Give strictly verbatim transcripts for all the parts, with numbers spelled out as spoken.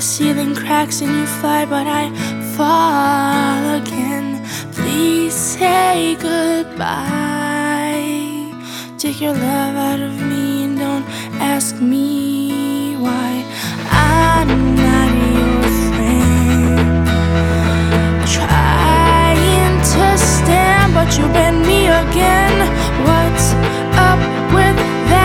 ceiling cracks and you fly, but I fall again. Please say goodbye. Take your love out of me and don't ask me why. I'm not your friend, trying to stand, but you bend me again. What's up with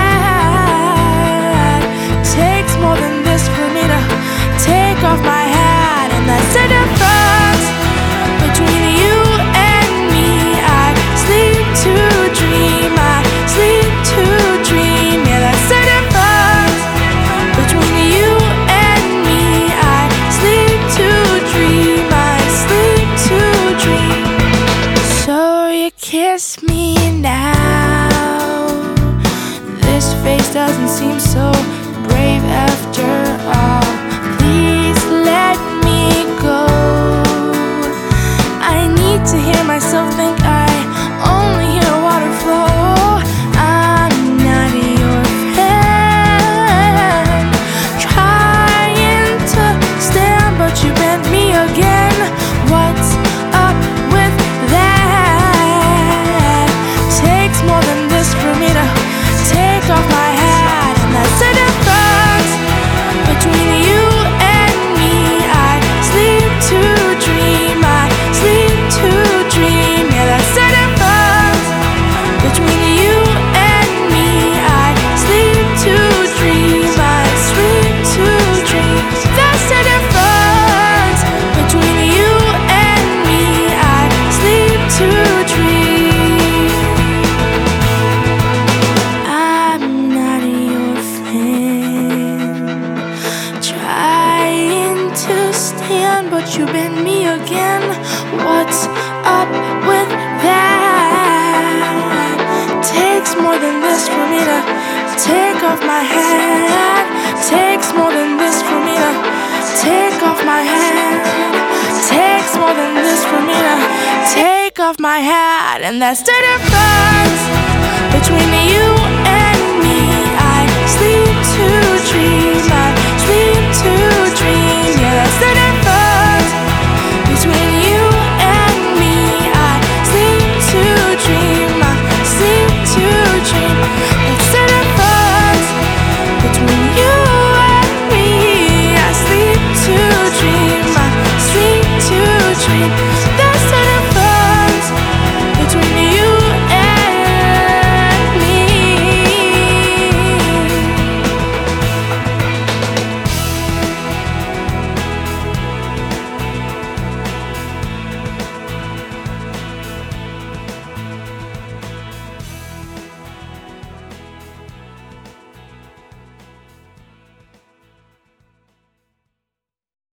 that? Takes more than this for me to take off my hat, and that's the difference between you and me. I sleep to dream, I sleep to dream. Yeah, that's the difference between you and me. I sleep to dream, I sleep to dream. So you kiss me now. This face doesn't seem so brave after all. Please let me go. I need to hear myself think. I only hear water flow. I'm not your friend, trying to stand, but you bent me again. What's up with that? Takes more than this for me to take off my hat, and that's the difference between you and me. I sleep to dream, I sleep to dream. Yeah, that's the difference between you and me. I sleep to dream, I sleep to dream. That's the difference between you and me. I sleep to dream. I'm not your friend, trying to stand, but you bend me again. What's up with that? Takes more than this for me to take off my hat. Takes more than this for me to take off my hat. Takes more than this for me to take off my hat, and that's the difference